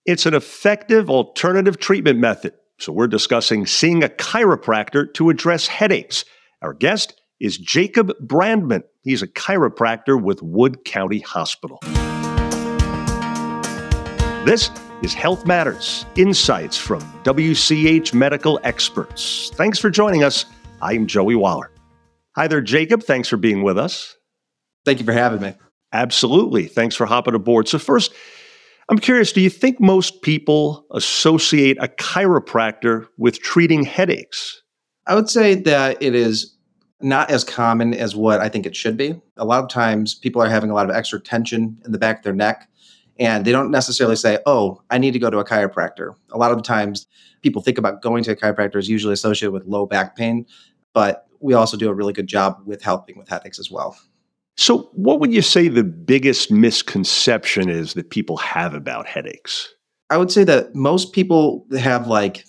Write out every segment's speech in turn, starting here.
It's an effective alternative treatment method. So we're discussing seeing a chiropractor to address headaches. Our guest is Jacob Brandman. He's a chiropractor with Wood County Hospital. This is Health Matters, insights from WCH medical experts. Thanks for joining us. I'm Joey Waller. Hi there, Jacob. Thanks for being with us. Thank you for having me. Absolutely. Thanks for hopping aboard. So first, I'm curious, do you think most people associate a chiropractor with treating headaches? I would say that it is not as common as what I think it should be. A lot of times people are having a lot of extra tension in the back of their neck, and they don't necessarily say, oh, I need to go to a chiropractor. A lot of the times people think about going to a chiropractor is usually associated with low back pain, but we also do a really good job with helping with headaches as well. So what would you say the biggest misconception is that people have about headaches? I would say that most people have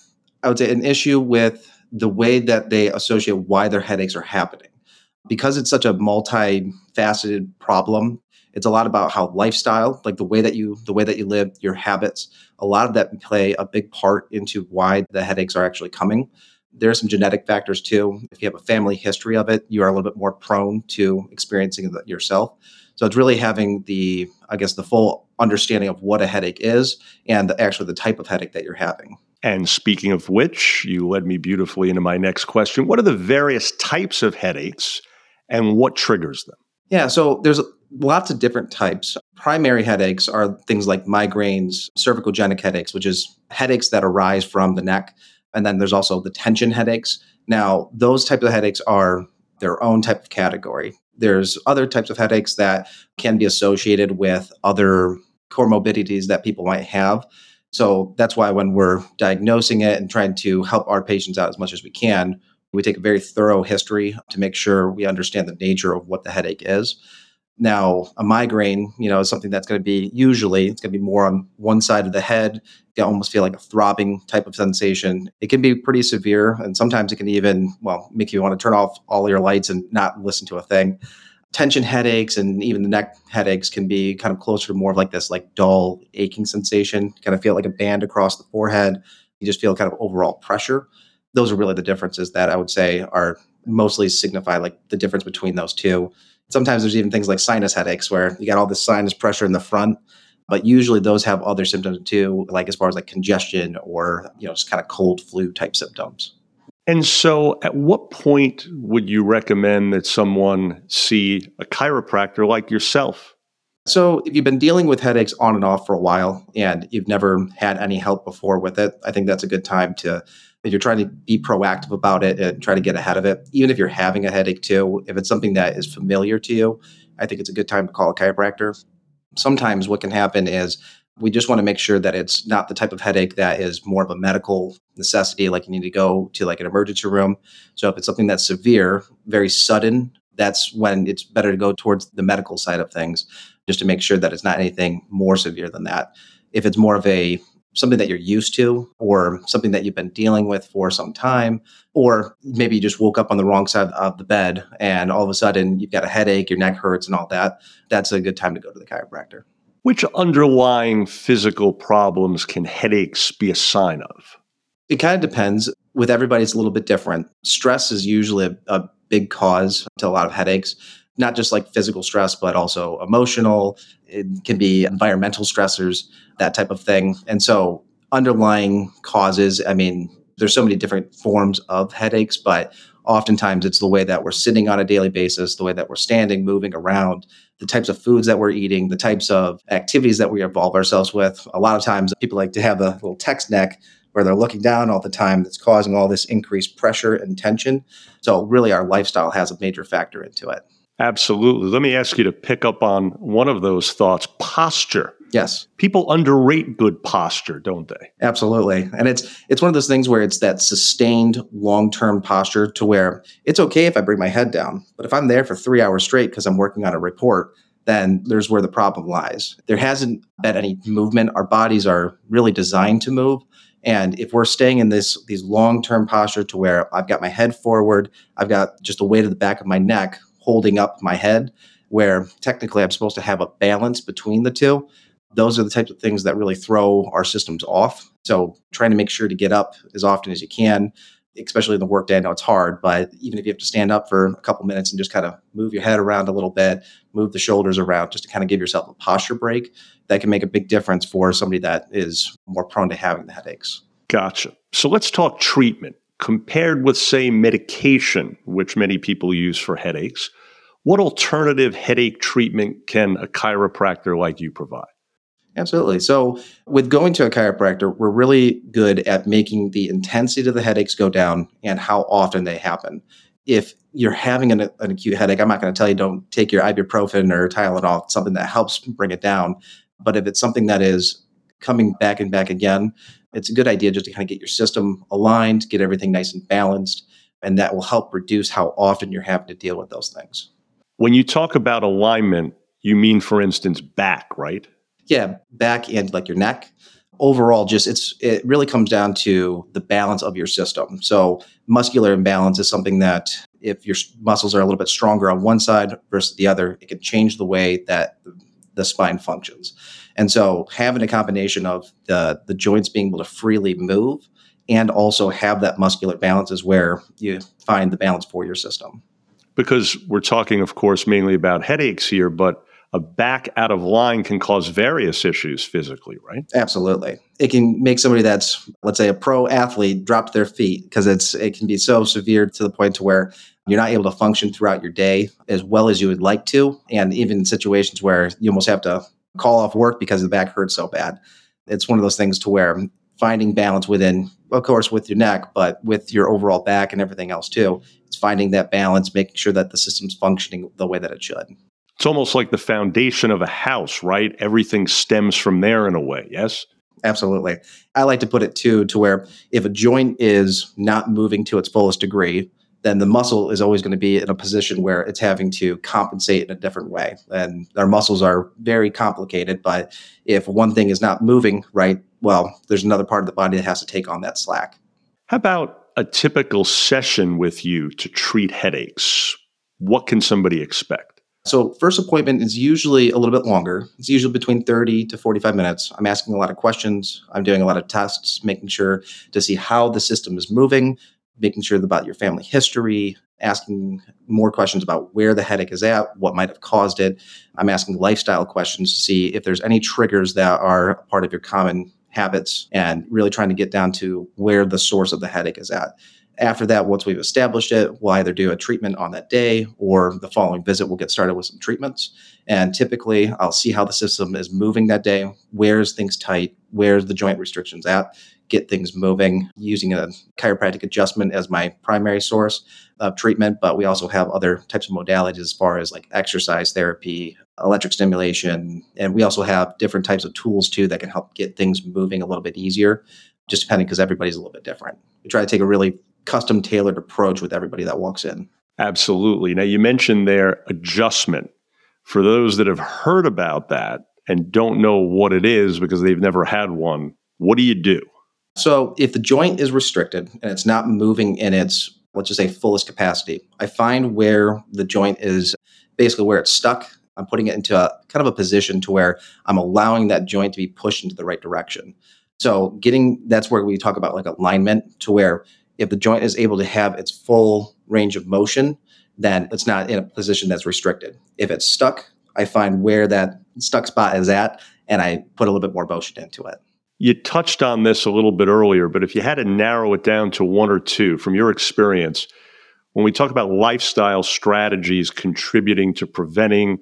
an issue with the way that they associate why their headaches are happening. Because it's such a multifaceted problem, it's a lot about how lifestyle, like the way that you live, your habits, a lot of that play a big part into why the headaches are actually coming. There are some genetic factors too. If you have a family history of it, you are a little bit more prone to experiencing it yourself. So it's really having the full understanding of what a headache is and actually the type of headache that you're having. And speaking of which, you led me beautifully into my next question. What are the various types of headaches and what triggers them? Yeah, so there's lots of different types. Primary headaches are things like migraines, cervicogenic headaches, which is headaches that arise from the neck. And then there's also the tension headaches. Now, those types of headaches are their own type of category. There's other types of headaches that can be associated with other comorbidities that people might have. So that's why when we're diagnosing it and trying to help our patients out as much as we can, we take a very thorough history to make sure we understand the nature of what the headache is. Now, a migraine, is something that's going to be it's going to be more on one side of the head. You almost feel like a throbbing type of sensation. It can be pretty severe, and sometimes it can even, make you want to turn off all your lights and not listen to a thing. Tension headaches and even the neck headaches can be kind of closer to more of like this dull aching sensation. Kind of feel like a band across the forehead. You just feel kind of overall pressure. Those are really the differences that I would say are mostly signify like the difference between those two. Sometimes there's even things like sinus headaches where you got all this sinus pressure in the front, but usually those have other symptoms too, like as far as like congestion or, just kind of cold flu type symptoms. And so at what point would you recommend that someone see a chiropractor like yourself? So if you've been dealing with headaches on and off for a while and you've never had any help before with it, I think that's a good time if you're trying to be proactive about it and try to get ahead of it. Even if you're having a headache too, if it's something that is familiar to you, I think it's a good time to call a chiropractor. Sometimes what can happen is we just want to make sure that it's not the type of headache that is more of a medical necessity, like you need to go to like an emergency room. So if it's something that's severe, very sudden, that's when it's better to go towards the medical side of things, just to make sure that it's not anything more severe than that. If it's more of something that you're used to or something that you've been dealing with for some time, or maybe you just woke up on the wrong side of the bed and all of a sudden you've got a headache, your neck hurts and all that, that's a good time to go to the chiropractor. Which underlying physical problems can headaches be a sign of? It kind of depends. With everybody, it's a little bit different. Stress is usually a big cause to a lot of headaches, not just like physical stress, but also emotional. It can be environmental stressors, that type of thing. And so underlying causes, there's so many different forms of headaches, but oftentimes it's the way that we're sitting on a daily basis, the way that we're standing, moving around, the types of foods that we're eating, the types of activities that we involve ourselves with. A lot of times people like to have the little text neck where they're looking down all the time. That's causing all this increased pressure and tension. So really our lifestyle has a major factor into it. Absolutely. Let me ask you to pick up on one of those thoughts, posture. Yes. People underrate good posture, don't they? Absolutely. And it's one of those things where it's that sustained long-term posture to where it's okay if I bring my head down, but if I'm there for 3 hours straight because I'm working on a report, then there's where the problem lies. There hasn't been any movement. Our bodies are really designed to move. And if we're staying in these long-term posture to where I've got my head forward, I've got just the weight of the back of my neck holding up my head, where technically I'm supposed to have a balance between the two. Those are the types of things that really throw our systems off. So trying to make sure to get up as often as you can, especially in the workday. I know it's hard, but even if you have to stand up for a couple minutes and just kind of move your head around a little bit, move the shoulders around just to kind of give yourself a posture break, that can make a big difference for somebody that is more prone to having the headaches. Gotcha. So let's talk treatment. Compared with, say, medication, which many people use for headaches, what alternative headache treatment can a chiropractor like you provide? Absolutely. So, with going to a chiropractor, we're really good at making the intensity of the headaches go down and how often they happen. If you're having an acute headache, I'm not going to tell you don't take your ibuprofen or Tylenol, something that helps bring it down. But if it's something that is coming back and back again, it's a good idea just to kind of get your system aligned, get everything nice and balanced, and that will help reduce how often you're having to deal with those things. When you talk about alignment, you mean, for instance, back, right? Yeah, back and like your neck. Overall, it really comes down to the balance of your system. So muscular imbalance is something that if your muscles are a little bit stronger on one side versus the other, it can change the way that the spine functions. And so having a combination of the joints being able to freely move and also have that muscular balance is where you find the balance for your system. Because we're talking, of course, mainly about headaches here, but a back out of line can cause various issues physically, right? Absolutely. It can make somebody that's, let's say, a pro athlete drop their feet because it can be so severe to the point to where you're not able to function throughout your day as well as you would like to. And even in situations where you almost have to call off work because the back hurts so bad. It's one of those things to where finding balance within, of course, with your neck, but with your overall back and everything else too. It's finding that balance, making sure that the system's functioning the way that it should. It's almost like the foundation of a house, right? Everything stems from there in a way, yes? Absolutely. I like to put it too, to where if a joint is not moving to its fullest degree, then the muscle is always going to be in a position where it's having to compensate in a different way. And our muscles are very complicated, but if one thing is not moving right, well, there's another part of the body that has to take on that slack. How about a typical session with you to treat headaches? What can somebody expect? So first appointment is usually a little bit longer. It's usually between 30 to 45 minutes. I'm asking a lot of questions. I'm doing a lot of tests, making sure to see how the system is moving, making sure about your family history, asking more questions about where the headache is at, what might have caused it. I'm asking lifestyle questions to see if there's any triggers that are part of your common habits and really trying to get down to where the source of the headache is at. After that, once we've established it, we'll either do a treatment on that day or the following visit, we'll get started with some treatments. And typically, I'll see how the system is moving that day. Where's things tight? Where's the joint restrictions at? Get things moving using a chiropractic adjustment as my primary source of treatment. But we also have other types of modalities as far as like exercise therapy, electric stimulation. And we also have different types of tools too that can help get things moving a little bit easier, just depending because everybody's a little bit different. We try to take a really custom tailored approach with everybody that walks in. Absolutely. Now, you mentioned their adjustment. For those that have heard about that and don't know what it is because they've never had one, what do you do? So if the joint is restricted and it's not moving in its, let's just say, fullest capacity, I find where the joint is basically where it's stuck. I'm putting it into a kind of a position to where I'm allowing that joint to be pushed into the right direction. So that's where we talk about like alignment, to where if the joint is able to have its full range of motion, then it's not in a position that's restricted. If it's stuck, I find where that stuck spot is at, and I put a little bit more motion into it. You touched on this a little bit earlier, but if you had to narrow it down to one or two from your experience, when we talk about lifestyle strategies contributing to preventing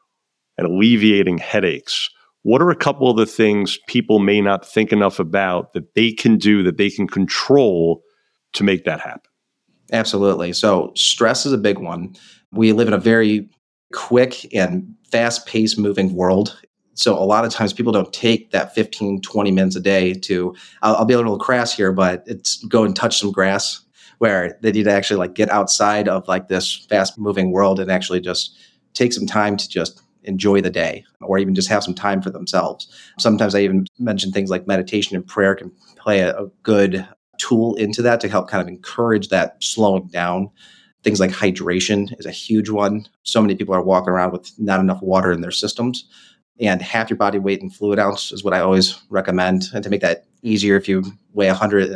and alleviating headaches, what are a couple of the things people may not think enough about that they can do, that they can control to make that happen? Absolutely. So stress is a big one. We live in a very quick and fast-paced moving world. So a lot of times people don't take that 15, 20 minutes a day to, I'll be a little crass here, but it's go and touch some grass, where they need to actually like get outside of like this fast moving world and actually just take some time to just enjoy the day, or even just have some time for themselves. Sometimes I even mention things like meditation and prayer can play a good tool into that to help kind of encourage that slowing down. Things like hydration is a huge one. So many people are walking around with not enough water in their systems. And half your body weight in fluid ounce is what I always recommend. And to make that easier, if you weigh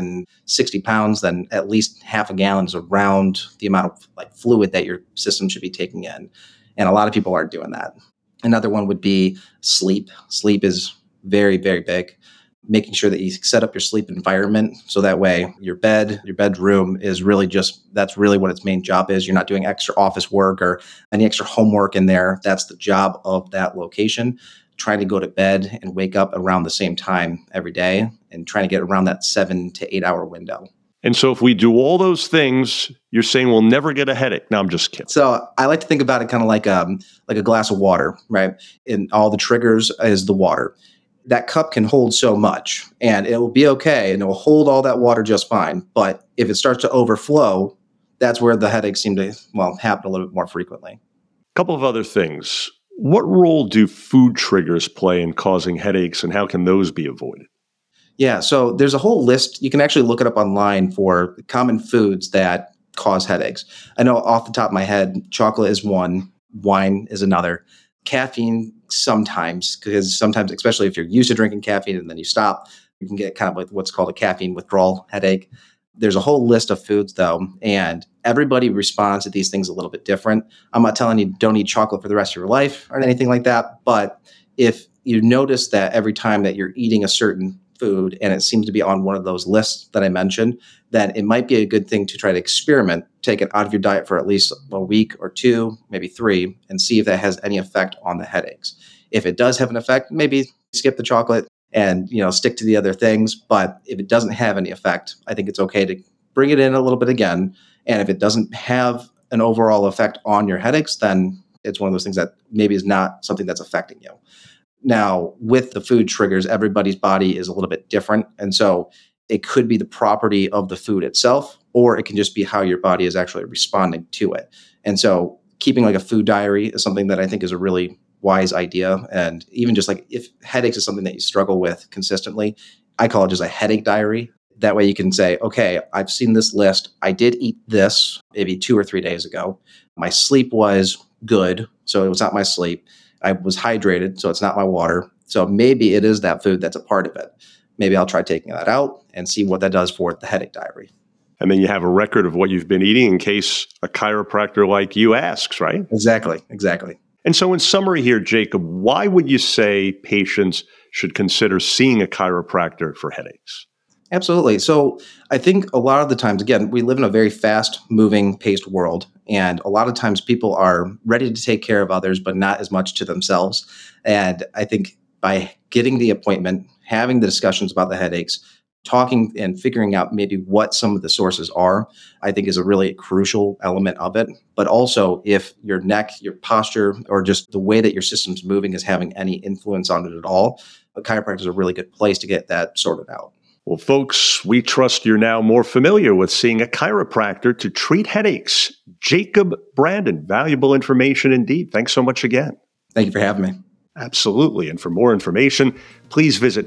160 pounds, then at least half a gallon is around the amount of fluid that your system should be taking in. And a lot of people aren't doing that. Another one would be sleep. Sleep is very, very big. Making sure that you set up your sleep environment so that way your bedroom is really that's really what its main job is. You're not doing extra office work or any extra homework in there. That's the job of that location. Trying to go to bed and wake up around the same time every day and trying to get around that 7 to 8 hour window. And so if we do all those things, you're saying we'll never get a headache. No, I'm just kidding. So I like to think about it kind of like a glass of water, right? And all the triggers is the water. That cup can hold so much and it will be okay and it will hold all that water just fine. But if it starts to overflow, that's where the headaches seem to, happen a little bit more frequently. A couple of other things. What role do food triggers play in causing headaches and how can those be avoided? Yeah, so there's a whole list. You can actually look it up online for common foods that cause headaches. I know off the top of my head, chocolate is one, wine is another. Caffeine sometimes, because sometimes, especially if you're used to drinking caffeine and then you stop, you can get kind of like what's called a caffeine withdrawal headache. There's a whole list of foods though, and everybody responds to these things a little bit different. I'm not telling you don't eat chocolate for the rest of your life or anything like that, but if you notice that every time that you're eating a certain food and it seems to be on one of those lists that I mentioned, then it might be a good thing to try to experiment, take it out of your diet for at least a week or two, maybe 3, and see if that has any effect on the headaches. If it does have an effect, maybe skip the chocolate and stick to the other things. But if it doesn't have any effect, I think it's okay to bring it in a little bit again. And if it doesn't have an overall effect on your headaches, then it's one of those things that maybe is not something that's affecting you. Now, with the food triggers, everybody's body is a little bit different. And so it could be the property of the food itself, or it can just be how your body is actually responding to it. And so keeping like a food diary is something that I think is a really wise idea. And even just like if headaches is something that you struggle with consistently, I call it just a headache diary. That way you can say, okay, I've seen this list. I did eat this maybe 2 or 3 days ago. My sleep was good, so it was not my sleep. I was hydrated, so it's not my water. So maybe it is that food that's a part of it. Maybe I'll try taking that out and see what that does for the headache diary. And then you have a record of what you've been eating in case a chiropractor like you asks, right? Exactly. And so in summary here, Jacob, why would you say patients should consider seeing a chiropractor for headaches? Absolutely. So I think a lot of the times, again, we live in a very fast-moving, paced world. And a lot of times people are ready to take care of others, but not as much to themselves. And I think by getting the appointment, having the discussions about the headaches, talking and figuring out maybe what some of the sources are, I think is a really crucial element of it. But also if your neck, your posture, or just the way that your system's moving is having any influence on it at all, a chiropractor is a really good place to get that sorted out. Well, folks, we trust you're now more familiar with seeing a chiropractor to treat headaches. Jacob Brandon, valuable information indeed. Thanks so much again. Thank you for having me. Absolutely. And for more information, please visit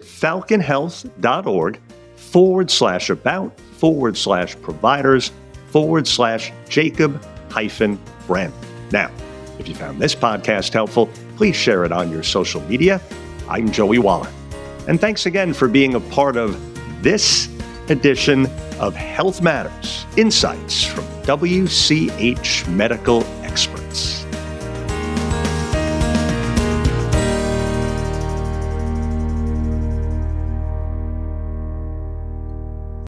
falconhealth.org/about/providers/Jacob-Brandon. Now, if you found this podcast helpful, please share it on your social media. I'm Joey Waller. And thanks again for being a part of this edition of Health Matters, Insights from WCH Medical